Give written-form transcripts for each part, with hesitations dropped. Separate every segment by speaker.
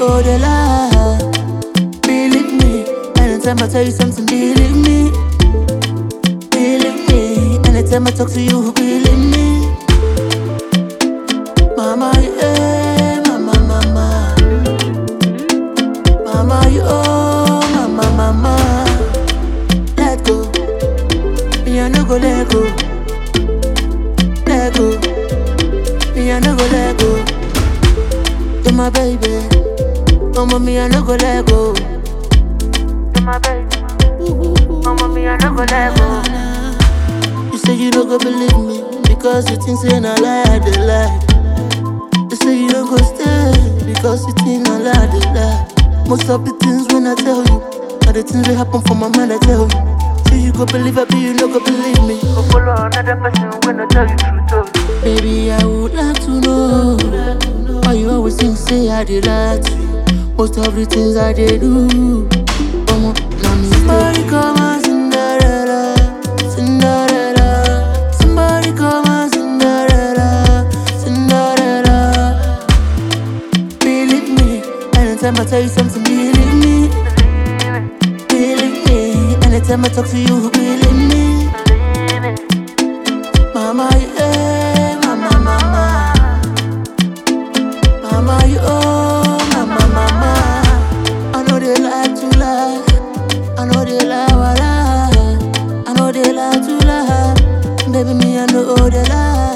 Speaker 1: know the lie. Believe me, anytime I tell you something, believe me. Believe me, anytime I talk to you, believe me. Mama, yeah, mama, mama. Mama, you oh, mama, mama. Let go, me I no go let go. Let go, me I no go let go. You're my baby, mama, me I no go let go. You're my baby, mama, me I no go let go. You say you don't go believe me because you think say na lie I dey lie. You say you don't go stay because you think na lie I dey lie. Most of the things when I tell you are the things that happen for my mind I tell you. So you go believe I be you no go believe me. Go follow another person when I tell you truth. Baby, I would like to know why you always think say I did lie to you. Most of the things I did do. Somebody come and Cinderella, Cinderella. Somebody come and Cinderella, Cinderella. Believe me, anytime I tell you something, believe me. Believe me, anytime I talk to you, believe me. Mama, yeah, mama, mama. Mama, you oh, mama, mama. I know they like to lie. I know they lie, lie. I know they like to lie. Baby, me, I know they lie.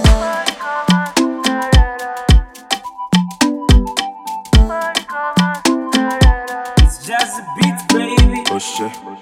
Speaker 2: It's just a beat, baby.
Speaker 3: Oh shit.